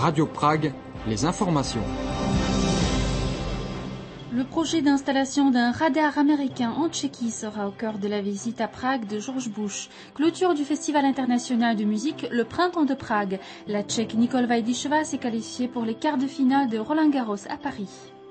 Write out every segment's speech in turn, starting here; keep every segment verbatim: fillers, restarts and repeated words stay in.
Radio Prague, les informations. Le projet d'installation d'un radar américain en Tchéquie sera au cœur de la visite à Prague de George Bush. Clôture du Festival international de musique Le Printemps de Prague. La Tchèque Nicole Vajdišová s'est qualifiée pour les quarts de finale de Roland Garros à Paris.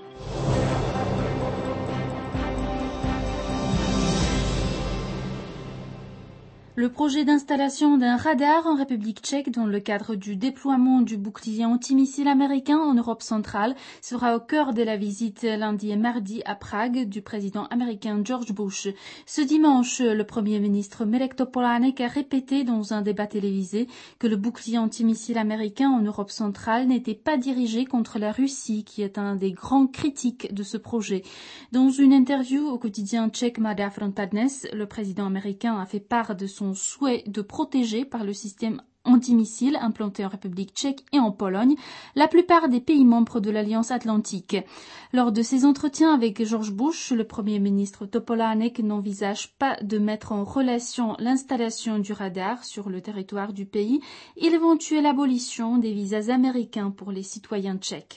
Le projet d'installation d'un radar en République tchèque dans le cadre du déploiement du bouclier antimissile américain en Europe centrale sera au cœur de la visite lundi et mardi à Prague du président américain George Bush. Ce dimanche, le premier ministre Mirek Topolánek a répété dans un débat télévisé que le bouclier antimissile américain en Europe centrale n'était pas dirigé contre la Russie, qui est un des grands critiques de ce projet. Dans une interview au quotidien tchèque Mladá fronta Dnes, le président américain a fait part de son souhait de protéger par le système antimissile implanté en République tchèque et en Pologne la plupart des pays membres de l'Alliance atlantique. Lors de ses entretiens avec George Bush, le premier ministre Topolánek n'envisage pas de mettre en relation l'installation du radar sur le territoire du pays et l'éventuelle abolition des visas américains pour les citoyens tchèques.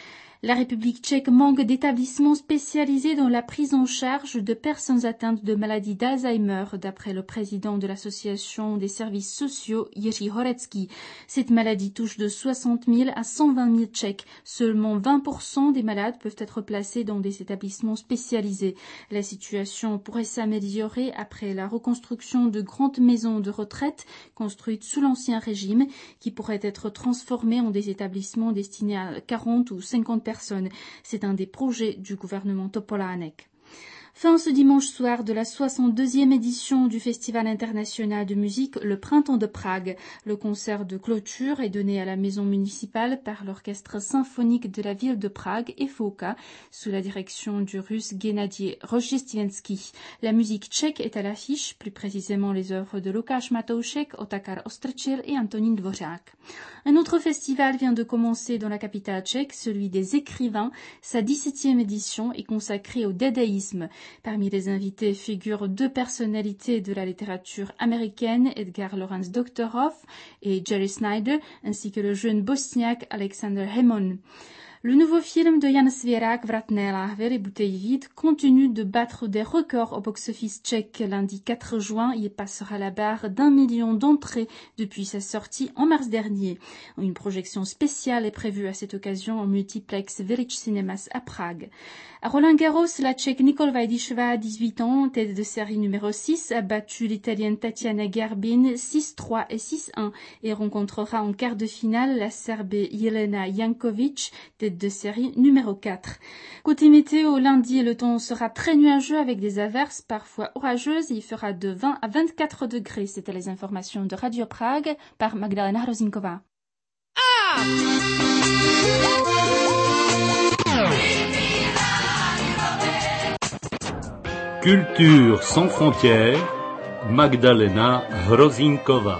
La République tchèque manque d'établissements spécialisés dans la prise en charge de personnes atteintes de maladie d'Alzheimer, d'après le président de l'association des services sociaux, Jiří Horecký. Cette maladie touche de soixante mille à cent vingt mille Tchèques. Seulement vingt pour cent des malades peuvent être placés dans des établissements spécialisés. La situation pourrait s'améliorer après la reconstruction de grandes maisons de retraite construites sous l'Ancien Régime, qui pourraient être transformées en des établissements destinés à quarante ou cinquante personnes. C'est un des projets du gouvernement Topolánek. Fin ce dimanche soir de la soixante-deuxième édition du Festival international de musique Le Printemps de Prague. Le concert de clôture est donné à la maison municipale par l'orchestre symphonique de la ville de Prague et Foka, sous la direction du russe Gennady Rozhestvensky. La musique tchèque est à l'affiche, plus précisément les œuvres de Lukáš Matoušek, Otakar Ostrčil et Antonín Dvořák. Un autre festival vient de commencer dans la capitale tchèque, celui des écrivains. Sa dix-septième édition est consacrée au dadaïsme. Parmi les invités figurent deux personnalités de la littérature américaine, Edgar Lorenz Doktorov et Jerry Snyder, ainsi que le jeune bosniaque Alexander Hemon. Le nouveau film de Jan Svěrák Vratné lahve, Les bouteilles vides, continue de battre des records au box-office tchèque. Lundi quatre juin, il passera la barre d'un million d'entrées depuis sa sortie en mars dernier. Une projection spéciale est prévue à cette occasion en multiplex Village Cinemas à Prague. À Roland Garros, la Tchèque Nicole Vajdišová, dix-huit ans, tête de série numéro six, a battu l'Italienne Tatiana Gerbin six trois et six un et rencontrera en quart de finale la Serbe Jelena Janković, tête de série numéro quatre. Côté météo, lundi, le temps sera très nuageux avec des averses parfois orageuses et il fera de vingt à vingt-quatre degrés. C'était les informations de Radio Prague par Magdalena Hrozinková. Ah! Culture sans frontières, Magdalena Hrozinková.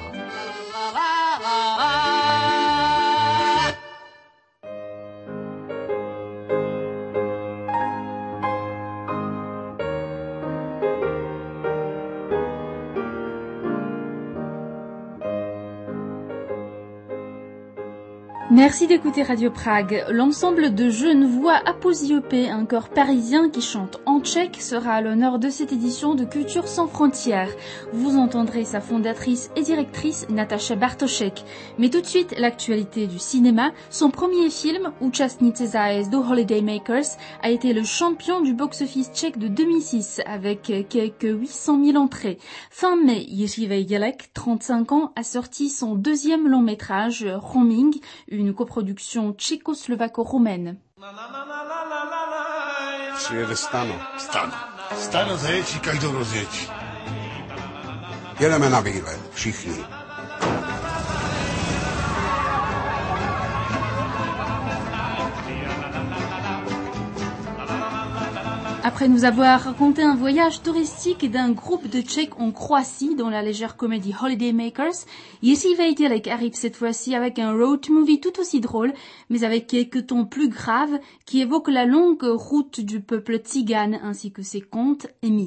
Merci d'écouter Radio Prague. L'ensemble de jeunes voix aposiopées, un chœur parisien qui chante en tchèque, sera à l'honneur de cette édition de Culture sans frontières. Vous entendrez sa fondatrice et directrice, Natasha Bartošek. Mais tout de suite, l'actualité du cinéma. Son premier film, Účastníci zájezdu Holiday Makers, a été le champion du box-office tchèque de deux mille six avec quelques huit cent mille entrées. Fin mai, Jiří Vejdělek, trente-cinq ans, a sorti son deuxième long métrage, Roaming, une coproduction tchécoslovaco-roumaine. Přijede Stano. Stano. Stano zajetí, každou rozjetí. Jedeme na výlet, všichni. Après nous avoir raconté un voyage touristique d'un groupe de Tchèques en Croatie dans la légère comédie Holiday Makers, Jiří Vejdělek arrive cette fois-ci avec un road movie tout aussi drôle, mais avec quelques tons plus graves qui évoquent la longue route du peuple tzigane ainsi que ses contes et mythes.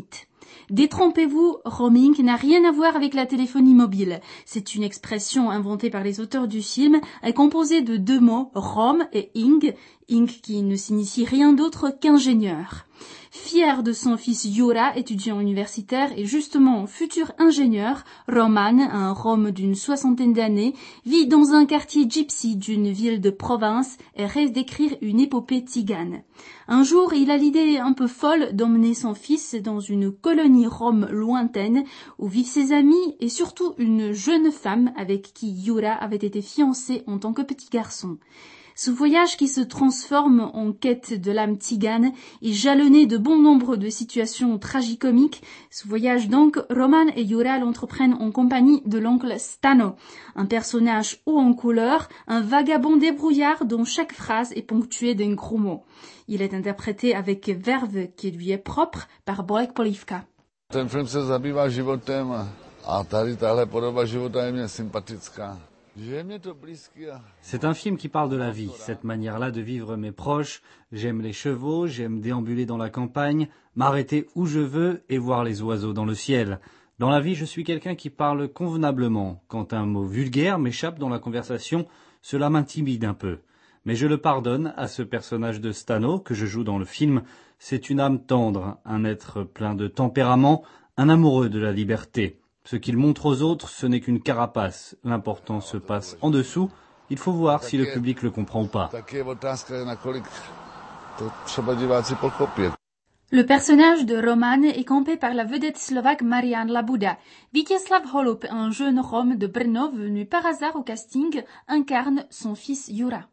Détrompez-vous, roaming n'a rien à voir avec la téléphonie mobile. C'est une expression inventée par les auteurs du film, est composée de deux mots, rom et ing, ing qui ne signifie rien d'autre qu'ingénieur. Fier de son fils Yura, étudiant universitaire et justement futur ingénieur, Roman, un Rom d'une soixantaine d'années, vit dans un quartier gypsy d'une ville de province et rêve d'écrire une épopée tzigane. Un jour, il a l'idée un peu folle d'emmener son fils dans une colonie Rom lointaine où vivent ses amis et surtout une jeune femme avec qui Yura avait été fiancé en tant que petit garçon. Ce voyage qui se transforme en quête de l'âme tzigane est jalonné de bon nombre de situations tragicomiques. Ce voyage donc, Roman et Yura l'entreprennent en compagnie de l'oncle Stano, un personnage haut en couleur, un vagabond débrouillard dont chaque phrase est ponctuée d'un gros mot. Il est interprété avec verve qui lui est propre par Bolek Polívka. Ten film se zabývá životem a tady tahle podoba života je mě sympatická. C'est un film qui parle de la vie, cette manière-là de vivre mes proches. J'aime les chevaux, j'aime déambuler dans la campagne, m'arrêter où je veux et voir les oiseaux dans le ciel. Dans la vie, je suis quelqu'un qui parle convenablement. Quand un mot vulgaire m'échappe dans la conversation, cela m'intimide un peu. Mais je le pardonne à ce personnage de Stano que je joue dans le film. C'est une âme tendre, un être plein de tempérament, un amoureux de la liberté. Ce qu'il montre aux autres, ce n'est qu'une carapace. L'important se passe en dessous. Il faut voir si le public le comprend ou pas. Le personnage de Roman est campé par la vedette slovaque Marian Labuda. Vítězslav Holub, un jeune Rom de Brno venu par hasard au casting, incarne son fils Jura.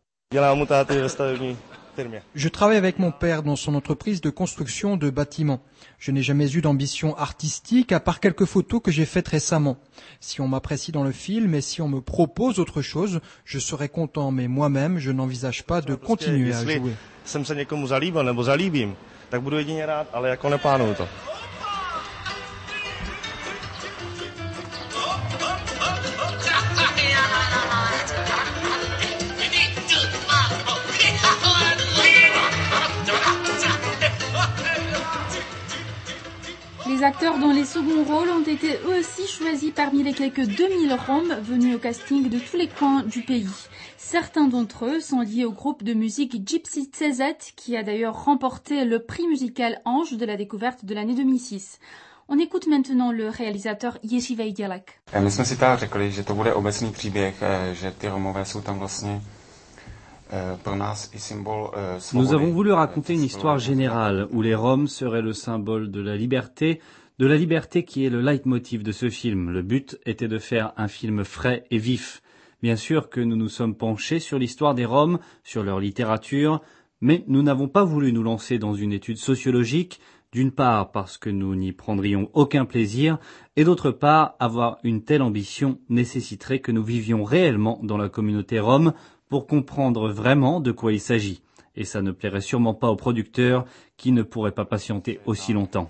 Je travaille avec mon père dans son entreprise de construction de bâtiments. Je n'ai jamais eu d'ambition artistique à part quelques photos que j'ai faites récemment. Si on m'apprécie dans le film et si on me propose autre chose, je serai content, mais moi-même, je n'envisage pas de continuer à jouer. Jsem se někomu zalíbil nebo zalíbím, tak budu jedině rád, ale jako neplánuju to. Les acteurs dans les seconds rôles ont été eux aussi choisis parmi les quelques deux mille Roms venus au casting de tous les coins du pays. Certains d'entre eux sont liés au groupe de musique Gypsy C Z qui a d'ailleurs remporté le prix musical Ange de la découverte de l'année deux mille six. On écoute maintenant le réalisateur Jiří Vejdělek. My jsme si tak řekli, že to bude obecný příběh, že ty Romové jsou tam vlastně. Nous avons voulu raconter une histoire générale où les Roms seraient le symbole de la liberté, de la liberté qui est le leitmotiv de ce film. Le but était de faire un film frais et vif. Bien sûr que nous nous sommes penchés sur l'histoire des Roms, sur leur littérature, mais nous n'avons pas voulu nous lancer dans une étude sociologique, d'une part parce que nous n'y prendrions aucun plaisir, et d'autre part, avoir une telle ambition nécessiterait que nous vivions réellement dans la communauté Rome, pour comprendre vraiment de quoi il s'agit. Et ça ne plairait sûrement pas aux producteurs qui ne pourraient pas patienter aussi longtemps.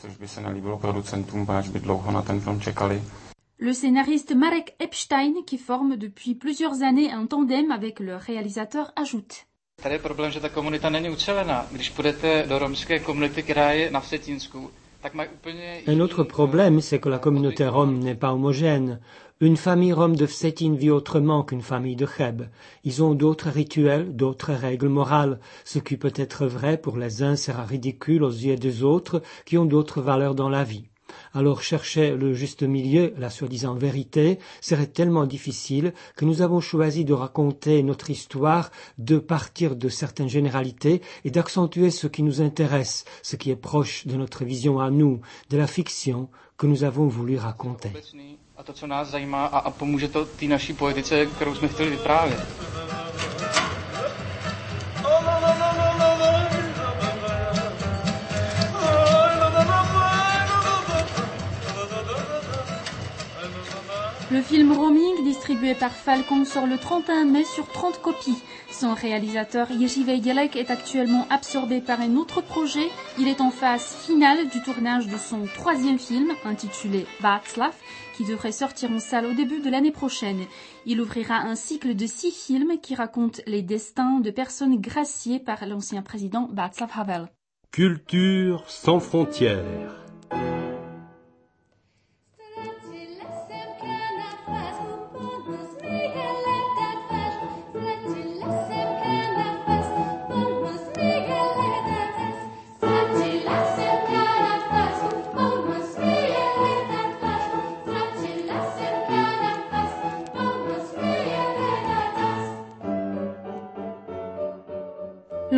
Le scénariste Marek Epstein, qui forme depuis plusieurs années un tandem avec le réalisateur, ajoute. Tady je problém, že ta komunita není ucelená. Když půjdete do romské komunity, která je na Vsetínsku, tak mají úplně... Un autre problème, c'est que la communauté rome n'est pas homogène. Une famille rome de Vsetín vit autrement qu'une famille de Cheb. Ils ont d'autres rituels, d'autres règles morales. Ce qui peut être vrai pour les uns sera ridicule aux yeux des autres qui ont d'autres valeurs dans la vie. Alors chercher le juste milieu, la soi-disant vérité, serait tellement difficile que nous avons choisi de raconter notre histoire, de partir de certaines généralités et d'accentuer ce qui nous intéresse, ce qui est proche de notre vision à nous, de la fiction que nous avons voulu raconter. A to, co nás zajímá, a, a pomůže to té naší poetice, kterou jsme chtěli vyprávět. Le film Roaming, distribué par Falcon, sort le trente et un mai sur trente copies. Son réalisateur Jiří Vejdělek est actuellement absorbé par un autre projet. Il est en phase finale du tournage de son troisième film, intitulé Václav, qui devrait sortir en salle au début de l'année prochaine. Il ouvrira un cycle de six films qui racontent les destins de personnes graciées par l'ancien président Václav Havel. Culture sans frontières.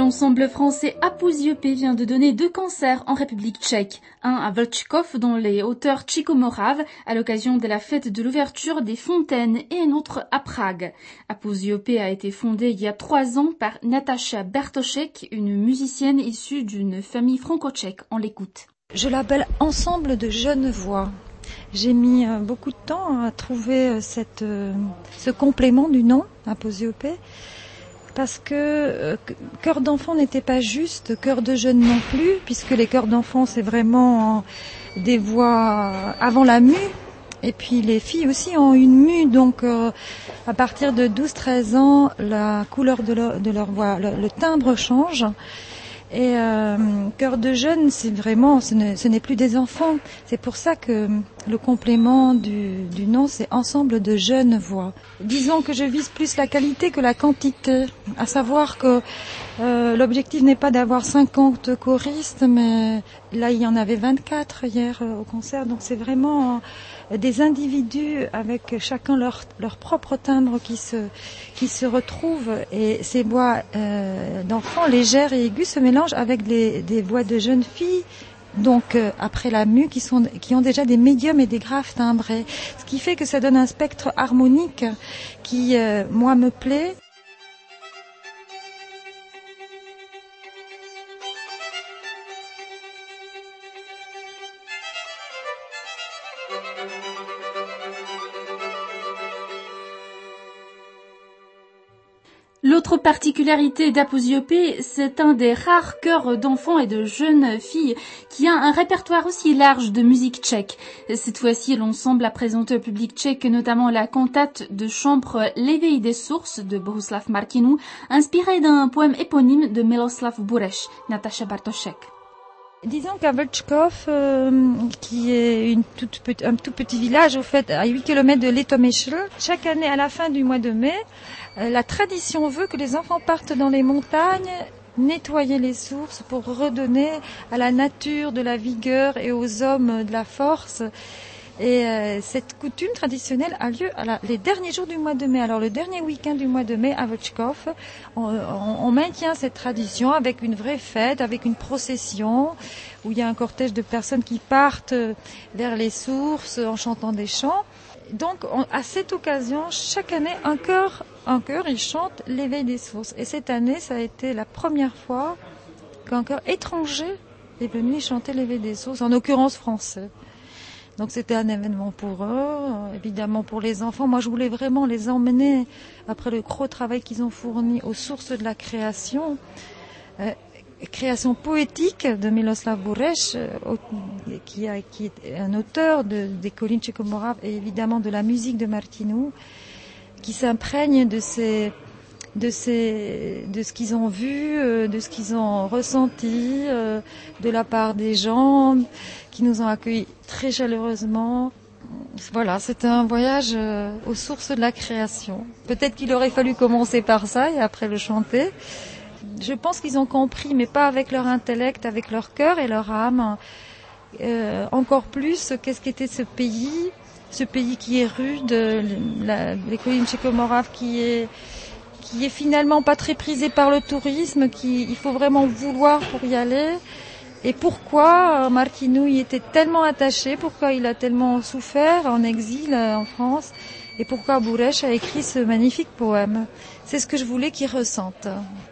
L'ensemble français Apousiopé vient de donner deux concerts en République tchèque. Un à Vlčkov, dans les hauteurs Tchiko-Morave, à l'occasion de la fête de l'ouverture des fontaines, et un autre à Prague. Apousiopé a été fondé il y a trois ans par Nataša Bartošek, une musicienne issue d'une famille franco-tchèque. On l'écoute. Je l'appelle Ensemble de jeunes voix. J'ai mis beaucoup de temps à trouver cette, ce complément du nom, Apousiopé. Parce que euh, chœur d'enfant n'était pas juste, chœur de jeunes non plus, puisque les chœurs d'enfants c'est vraiment des voix avant la mue, et puis les filles aussi ont une mue, donc euh, à partir de douze treize ans, la couleur de leur, de leur voix, le, le timbre change. Et euh, chœur de jeunes, c'est vraiment, ce, ne, ce n'est plus des enfants. C'est pour ça que le complément du, du nom, c'est Ensemble de jeunes voix. Disons que je vise plus la qualité que la quantité, à savoir que euh, l'objectif n'est pas d'avoir cinquante choristes, mais là il y en avait vingt-quatre hier euh, au concert, donc c'est vraiment euh, des individus avec chacun leur, leur propre timbre qui se, qui se retrouvent, et ces voix euh, d'enfants légères et aiguës se mélangent avec les, des voix de jeunes filles, donc euh, après la mue, qui, sont, qui ont déjà des médiums et des graves timbrés, ce qui fait que ça donne un spectre harmonique qui, euh, moi, me plaît. L'autre particularité d'Apousiopé, c'est un des rares chœurs d'enfants et de jeunes filles qui a un répertoire aussi large de musique tchèque. Cette fois-ci, l'ensemble a présenté au public tchèque notamment la cantate de chambre L'éveil des sources de Bohuslav Martinů, inspirée d'un poème éponyme de Miloslav Bureš, Nataša Bartošek. Disons qu'à Vlčkov, euh, qui est une toute petite, un tout petit village au fait à huit kilomètres de Litomyšl, chaque année à la fin du mois de mai, euh, la tradition veut que les enfants partent dans les montagnes nettoyer les sources pour redonner à la nature de la vigueur et aux hommes de la force. Et euh, cette coutume traditionnelle a lieu à la, les derniers jours du mois de mai. Alors le dernier week-end du mois de mai à Vlčkov, on, on, on maintient cette tradition avec une vraie fête, avec une procession où il y a un cortège de personnes qui partent vers les sources en chantant des chants. Donc on, à cette occasion, chaque année, un chœur, un chœur, il chante l'éveil des sources. Et cette année, ça a été la première fois qu'un chœur étranger est venu chanter l'éveil des sources, en l'occurrence français. Donc c'était un événement pour eux, évidemment pour les enfants. Moi je voulais vraiment les emmener, après le gros travail qu'ils ont fourni, aux sources de la création, euh, création poétique de Miloslav Bureš, euh, qui, a, qui est un auteur de, des collines Tchiko-Moraves et évidemment de la musique de Martinů, qui s'imprègne de ces... De, ces, de ce qu'ils ont vu, de ce qu'ils ont ressenti de la part des gens qui nous ont accueillis très chaleureusement. Voilà, c'était un voyage aux sources de la création. Peut-être qu'il aurait fallu commencer par ça et après le chanter. Je pense qu'ils ont compris, mais pas avec leur intellect, avec leur cœur et leur âme. Euh, encore plus, qu'est-ce qu'était ce pays, ce pays qui est rude, la, les collines Tchiko-Moraves qui est... qui est finalement pas très prisé par le tourisme, qui il faut vraiment vouloir pour y aller. Et pourquoi Martinů y était tellement attaché, pourquoi il a tellement souffert en exil en France, et pourquoi Bureš a écrit ce magnifique poème. C'est ce que je voulais qu'ils ressentent.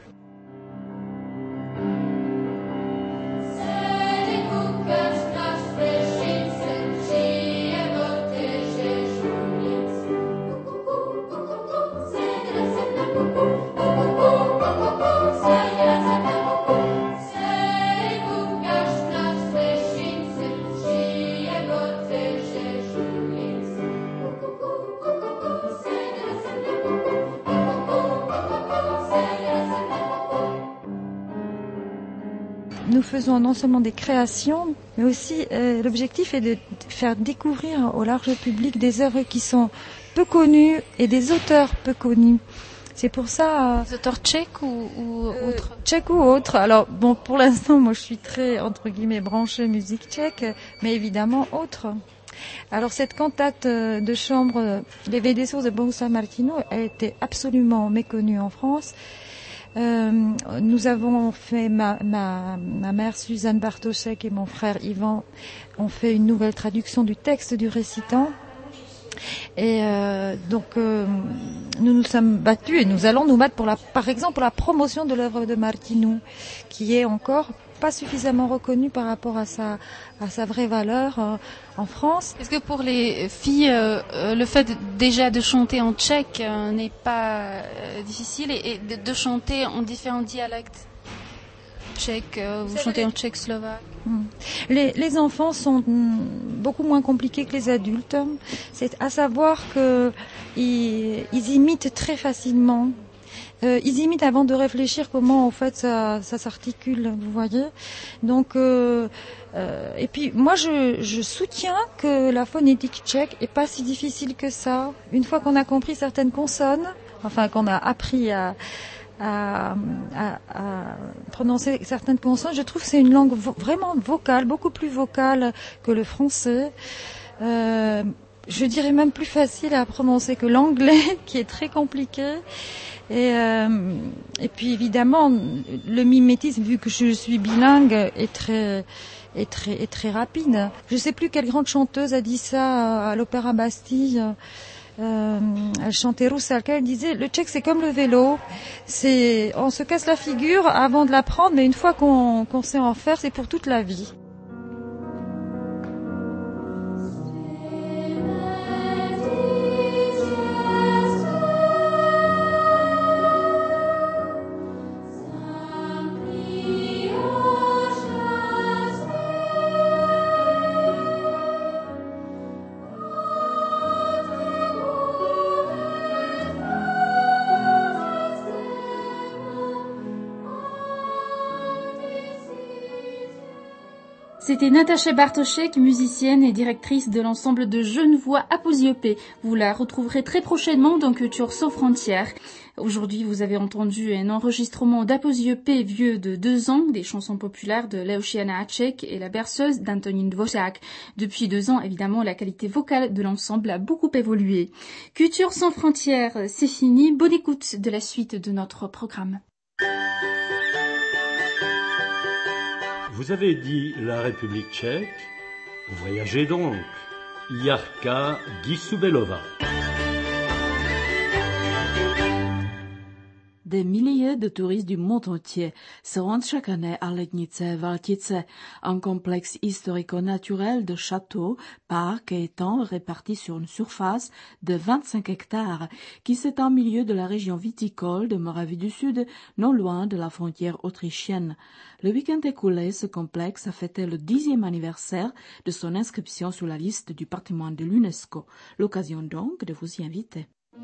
Nous faisons non seulement des créations, mais aussi euh, l'objectif est de faire découvrir au large public des œuvres qui sont peu connues et des auteurs peu connus. C'est pour ça... Euh, des auteurs tchèques ou, ou euh, autres Tchèques ou autres. Alors, bon, pour l'instant, moi je suis très, entre guillemets, branchée musique tchèque, mais évidemment autres. Alors cette cantate de chambre, L'éveil des sources de Bohuslav Martinů, a été absolument méconnue en France. Euh, nous avons fait, ma, ma, ma mère Suzanne Bartoszek et mon frère Yvan ont fait une nouvelle traduction du texte du récitant. Et euh, donc euh, nous nous sommes battus et nous allons nous battre pour la, par exemple pour la promotion de l'œuvre de Martinů, qui est encore pas suffisamment reconnue par rapport à sa à sa vraie valeur euh, en France. Est-ce que pour les filles, euh, euh, le fait déjà de chanter en tchèque euh, n'est pas euh, difficile et, et de, de chanter en différents dialectes? Tchèque, euh, vous chantez en tchèque slovaque. Les, les enfants sont beaucoup moins compliqués que les adultes. C'est à savoir que ils, ils imitent très facilement. Euh, ils imitent avant de réfléchir comment en fait ça, ça s'articule, vous voyez. Donc euh, euh, et puis moi je, je soutiens que la phonétique tchèque est pas si difficile que ça. Une fois qu'on a compris certaines consonnes, enfin qu'on a appris à À, à, à prononcer certaines consonnes, je trouve que c'est une langue vo- vraiment vocale, beaucoup plus vocale que le français. Euh, je dirais même plus facile à prononcer que l'anglais, qui est très compliqué. Et, euh, et puis évidemment, le mimétisme, vu que je suis bilingue, est très, est très, est très rapide. Je ne sais plus quelle grande chanteuse a dit ça à l'Opéra Bastille. Euh, elle chantait Rusalka, elle disait le tchèque c'est comme le vélo, c'est on se casse la figure avant de l'apprendre, mais une fois qu'on, qu'on sait en faire, c'est pour toute la vie. C'était Natacha Bartoszek, musicienne et directrice de l'ensemble de jeunes voix Aposiopée. Vous la retrouverez très prochainement dans Culture sans frontières. Aujourd'hui, vous avez entendu un enregistrement d'Aposiopée vieux de deux ans, des chansons populaires de Leošiana Haček et la berceuse d'Antonín Dvořák. Depuis deux ans, évidemment, la qualité vocale de l'ensemble a beaucoup évolué. Culture sans frontières, c'est fini. Bonne écoute de la suite de notre programme. Vous avez dit la République tchèque, voyagez donc. Jarka Gisubelová. Des milliers de touristes du monde entier se rendent chaque année à Lednice Valtice, un complexe historico-naturel de châteaux, parcs et étangs répartis sur une surface de vingt-cinq hectares qui s'étend au milieu de la région viticole de Moravie du Sud, non loin de la frontière autrichienne. Le week-end écoulé, ce complexe a fêté le dixième anniversaire de son inscription sur la liste du patrimoine de l'UNESCO. L'occasion donc de vous y inviter.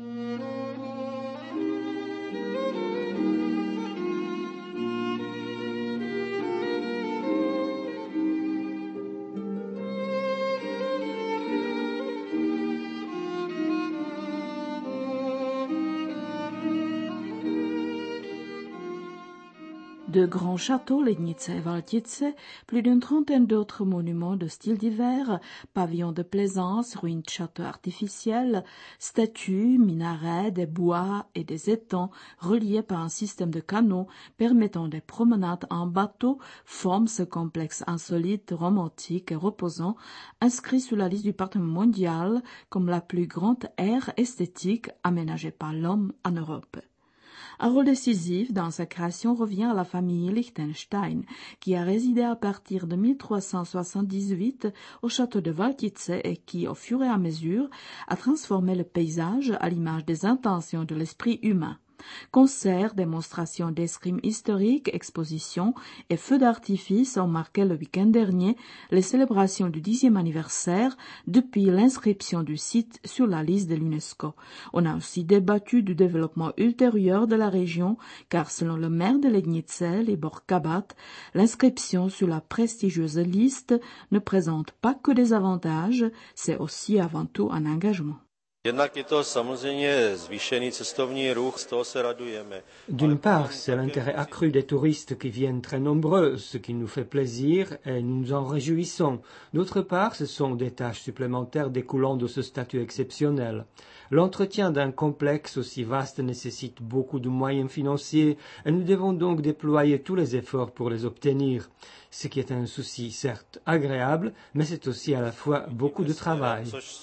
De grands châteaux, Lednice et Valtice, plus d'une trentaine d'autres monuments de styles divers, pavillons de plaisance, ruines de châteaux artificiels, statues, minarets, des bois et des étangs reliés par un système de canaux permettant des promenades en bateau forment ce complexe insolite, romantique et reposant, inscrit sur la liste du patrimoine mondial comme la plus grande aire esthétique aménagée par l'homme en Europe. Un rôle décisif dans sa création revient à la famille Liechtenstein, qui a résidé à partir de mille trois cent soixante-dix-huit au château de Valtice et qui, au fur et à mesure, a transformé le paysage à l'image des intentions de l'esprit humain. Concerts, démonstrations d'escrime historique, expositions et feux d'artifice ont marqué le week-end dernier les célébrations du dixième anniversaire depuis l'inscription du site sur la liste de l'UNESCO. On a aussi débattu du développement ultérieur de la région car selon le maire de Lednice, Libor Kabat, l'inscription sur la prestigieuse liste ne présente pas que des avantages, c'est aussi avant tout un engagement. D'une part, c'est l'intérêt accru des touristes qui viennent très nombreux, ce qui nous fait plaisir et nous nous en réjouissons. D'autre part, ce sont des tâches supplémentaires découlant de ce statut exceptionnel. L'entretien d'un complexe aussi vaste nécessite beaucoup de moyens financiers et nous devons donc déployer tous les efforts pour les obtenir. Ce qui est un souci certes agréable, mais c'est aussi à la fois beaucoup de travail.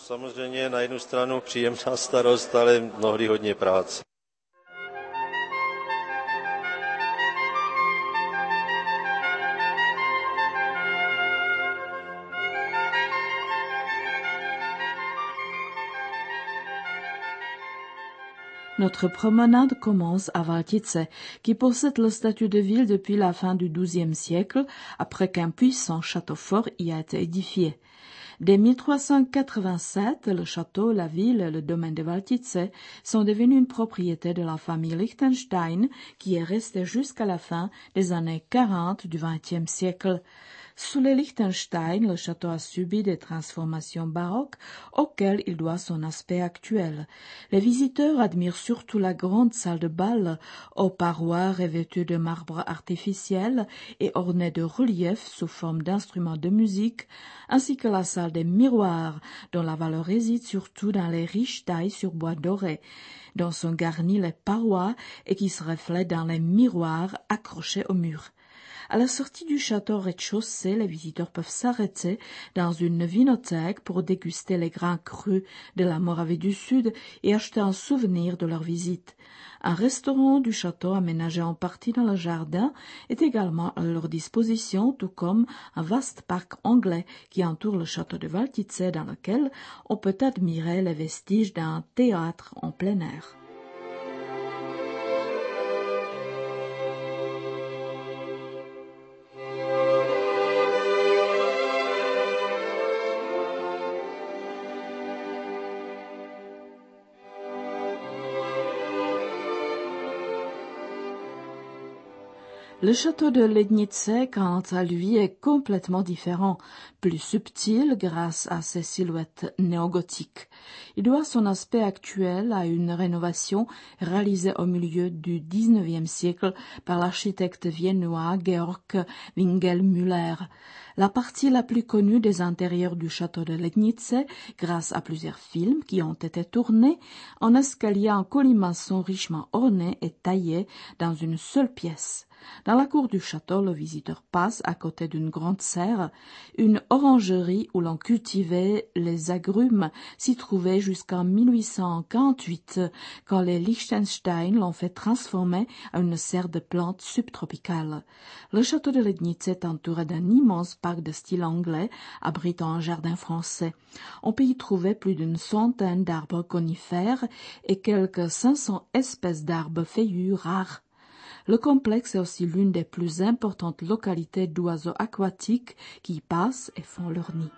Notre promenade commence à Valtice, qui possède le statut de ville depuis la fin du douzième siècle, après qu'un puissant château fort y a été édifié. Dès mille trois cent quatre-vingt-sept, le château, la ville et le domaine de Valtice sont devenus une propriété de la famille Liechtenstein, qui est restée jusqu'à la fin des années quarante du vingtième siècle. Sous les Liechtenstein, le château a subi des transformations baroques auxquelles il doit son aspect actuel. Les visiteurs admirent surtout la grande salle de bal aux parois revêtues de marbre artificiel et ornées de reliefs sous forme d'instruments de musique, ainsi que la salle des miroirs, dont la valeur réside surtout dans les riches tailles sur bois doré, dont sont garnies les parois et qui se reflètent dans les miroirs accrochés au mur. À la sortie du château rez-de-chaussée, les visiteurs peuvent s'arrêter dans une vinothèque pour déguster les grains crus de la Moravie du Sud et acheter un souvenir de leur visite. Un restaurant du château aménagé en partie dans le jardin est également à leur disposition, tout comme un vaste parc anglais qui entoure le château de Valtice, dans lequel on peut admirer les vestiges d'un théâtre en plein air. Le château de Lednice, quant à lui, est complètement différent, plus subtil grâce à ses silhouettes néogothiques. Il doit son aspect actuel à une rénovation réalisée au milieu du dix-neuvième siècle par l'architecte viennois Georg Winkelmüller. La partie la plus connue des intérieurs du château de Lednice, grâce à plusieurs films qui ont été tournés, en escalier en colimaçon richement orné et taillé dans une seule pièce. Dans la cour du château, le visiteur passe à côté d'une grande serre. Une orangerie où l'on cultivait les agrumes s'y trouvait jusqu'en mille huit cent quarante-huit, quand les Liechtenstein l'ont fait transformer en une serre de plantes subtropicales. Le château de Lednice est entouré d'un immense parc de style anglais, abritant un jardin français. On peut y trouver plus d'une centaine d'arbres conifères et quelques cinq cents espèces d'arbres feuillus rares. Le complexe est aussi l'une des plus importantes localités d'oiseaux aquatiques qui y passent et font leur nid.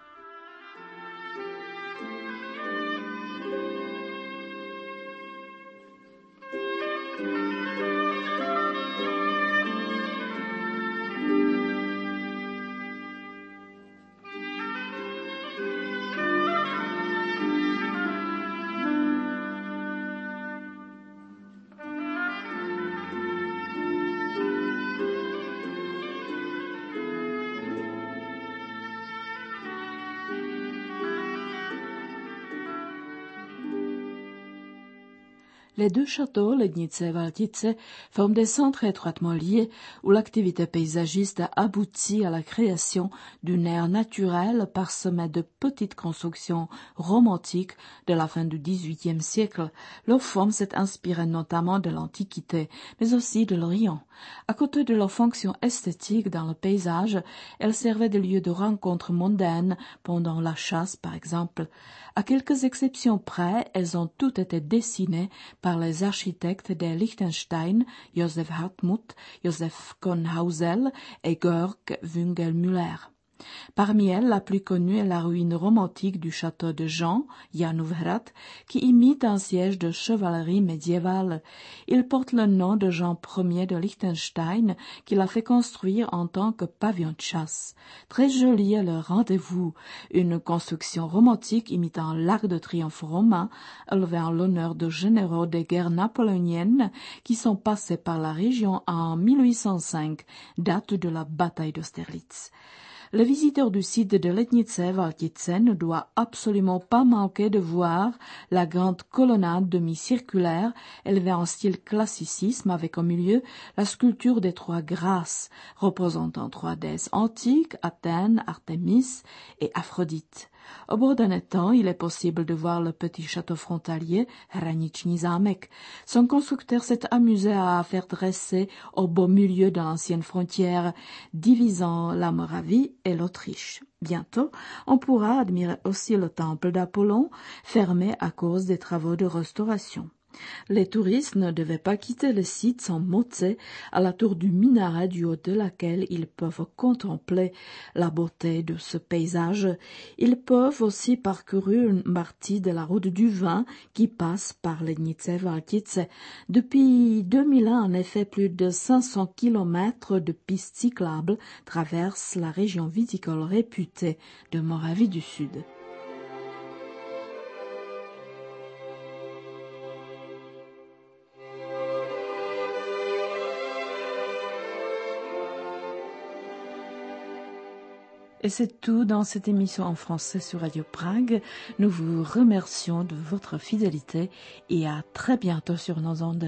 Les deux châteaux, Lednice et Valtice, forment des centres étroitement liés où l'activité paysagiste a abouti à la création d'une aire naturelle parsemée de petites constructions romantiques de la fin du dix-huitième siècle. Leur forme s'est inspirée notamment de l'Antiquité, mais aussi de l'Orient. À côté de leur fonction esthétique dans le paysage, elles servaient de lieux de rencontres mondaines pendant la chasse, par exemple. À quelques exceptions près, elles ont toutes été dessinées par les architectes des Liechtenstein, Josef Hartmut, Josef Konhausel et Georg Winkelmüller. Parmi elles, la plus connue est la ruine romantique du château de Jean, Janůvhrad, qui imite un siège de chevalerie médiévale. Il porte le nom de Jean Ier de Liechtenstein, qui l'a fait construire en tant que pavillon de chasse. Très joli est le rendez-vous, une construction romantique imitant l'arc de triomphe romain, élevé en l'honneur de généraux des guerres napoléoniennes qui sont passés par la région en mille huit cent cinq, date de la bataille d'Austerlitz. Le visiteur du site de Lednice-Valtice ne doit absolument pas manquer de voir la grande colonnade demi-circulaire élevée en style classicisme avec au milieu la sculpture des trois grâces représentant trois déesses antiques, Athènes, Artémis et Aphrodite. Au bord d'un étang, il est possible de voir le petit château frontalier Hraniční zámek. Son constructeur s'est amusé à faire dresser au beau milieu de l'ancienne frontière divisant la Moravie et l'Autriche. Bientôt, on pourra admirer aussi le temple d'Apollon, fermé à cause des travaux de restauration. Les touristes ne devaient pas quitter le site sans monter à la tour du minaret du haut de laquelle ils peuvent contempler la beauté de ce paysage. Ils peuvent aussi parcourir une partie de la route du vin qui passe par Lednice-Valtice. Depuis deux mille un, en effet, plus de cinq cents kilomètres de pistes cyclables traversent la région viticole réputée de Moravie du Sud. Et c'est tout dans cette émission en français sur Radio Prague. Nous vous remercions de votre fidélité et à très bientôt sur nos ondes.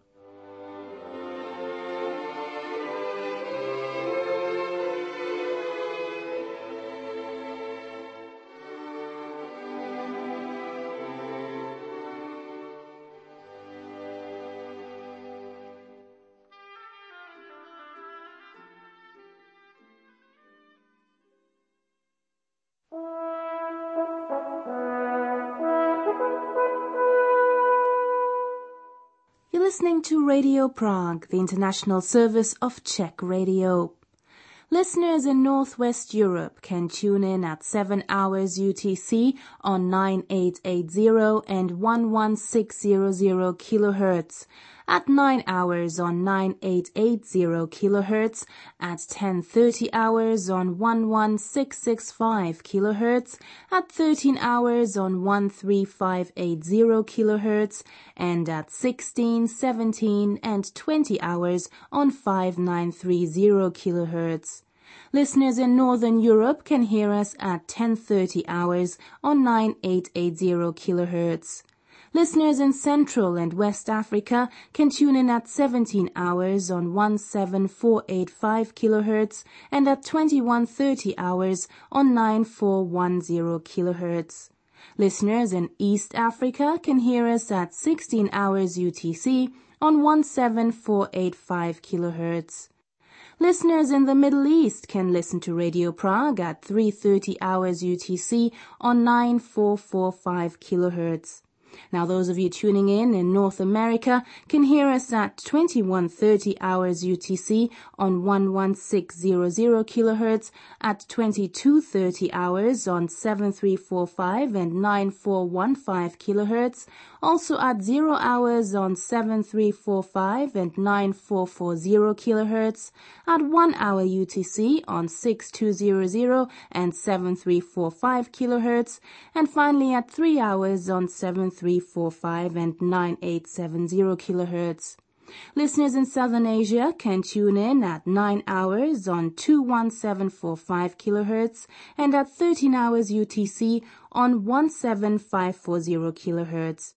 Listening to Radio Prague, the international service of Czech radio. Listeners in Northwest Europe can tune in at seven hours U T C on nine eight eight zero and one one six zero zero kilohertz, at nine hours on nine eight eight zero kilohertz, at ten thirty hours on one one six six five kilohertz, at thirteen hours on one three five eight zero kilohertz, and at sixteen, seventeen, and twenty hours on five nine three zero kilohertz. Listeners in Northern Europe can hear us at ten thirty hours on nine eight eight zero kilohertz. Listeners in Central and West Africa can tune in at seventeen hours on one seven four eight five kilohertz and at twenty-one thirty hours on nine four one zero kilohertz. Listeners in East Africa can hear us at sixteen hours U T C on one seven four eight five kilohertz. Listeners in the Middle East can listen to Radio Prague at three thirty hours U T C on nine four four five kilohertz. Now those of you tuning in in North America can hear us at twenty-one thirty hours U T C on one one six zero zero kilohertz, at twenty-two thirty hours on seven three four five and nine four one five kilohertz, also at zero hours on seven three four five and nine four four zero kilohertz, at one hour U T C on six two zero zero and seven three four five kilohertz, and finally at three hours on seven three four five and nine eight seven zero kilohertz. Listeners in Southern Asia can tune in at nine hours on two one seven four five kilohertz and at thirteen hours U T C on one seven five four zero kilohertz.